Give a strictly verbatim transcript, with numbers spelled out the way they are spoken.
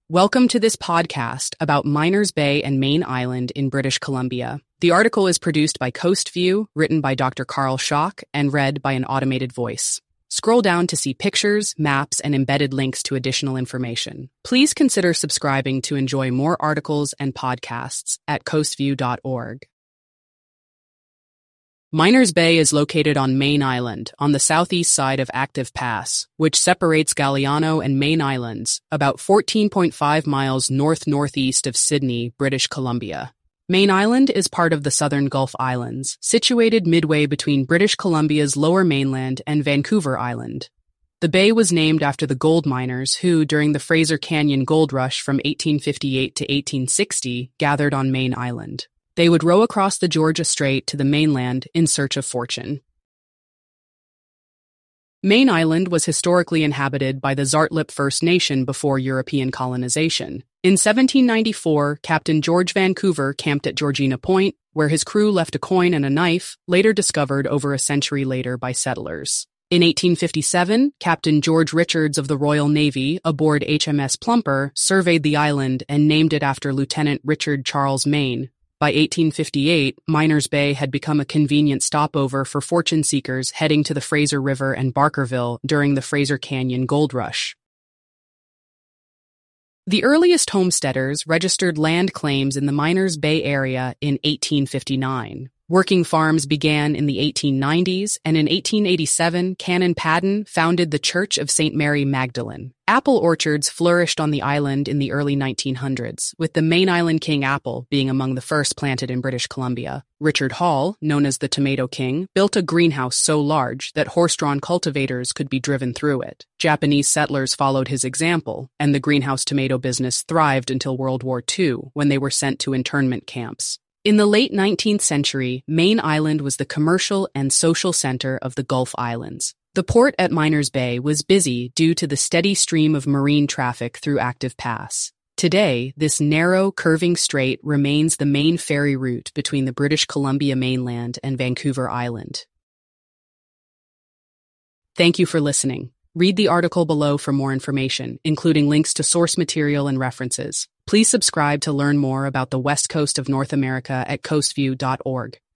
Welcome to this podcast about Miners Bay and Main Island in British Columbia. The article is produced by Coast View, written by Doctor Carl Schock, and read by an automated voice. Scroll down to see pictures, maps, and embedded links to additional information. Please consider subscribing to enjoy more articles and podcasts at coast view dot org. Miners Bay is located on Main Island, on the southeast side of Active Pass, which separates Galiano and Main Islands, about fourteen point five miles north-northeast of Sydney, British Columbia. Main Island is part of the Southern Gulf Islands, situated midway between British Columbia's lower mainland and Vancouver Island. The bay was named after the gold miners who, during the Fraser Canyon Gold Rush from eighteen fifty-eight to eighteen sixty, gathered on Main Island. They would row across the Georgia Strait to the mainland in search of fortune. Main Island was historically inhabited by the Zartlip First Nation before European colonization. In seventeen ninety-four, Captain George Vancouver camped at Georgina Point, where his crew left a coin and a knife, later discovered over a century later by settlers. In eighteen fifty-seven, Captain George Richards of the Royal Navy, aboard H M S Plumper, surveyed the island and named it after Lieutenant Richard Charles Main. By eighteen fifty-eight, Miners Bay had become a convenient stopover for fortune seekers heading to the Fraser River and Barkerville during the Fraser Canyon Gold Rush. The earliest homesteaders registered land claims in the Miners Bay area in eighteen fifty-nine. Working farms began in the eighteen nineties, and in eighteen eighty-seven, Canon Padden founded the Church of Saint Mary Magdalene. Apple orchards flourished on the island in the early nineteen hundreds, with the Main Island King apple being among the first planted in British Columbia. Richard Hall, known as the Tomato King, built a greenhouse so large that horse-drawn cultivators could be driven through it. Japanese settlers followed his example, and the greenhouse tomato business thrived until World War Two, when they were sent to internment camps. In the late nineteenth century, Main Island was the commercial and social center of the Gulf Islands. The port at Miners Bay was busy due to the steady stream of marine traffic through Active Pass. Today, this narrow, curving strait remains the main ferry route between the British Columbia mainland and Vancouver Island. Thank you for listening. Read the article below for more information, including links to source material and references. Please subscribe to learn more about the West Coast of North America at coast view dot org.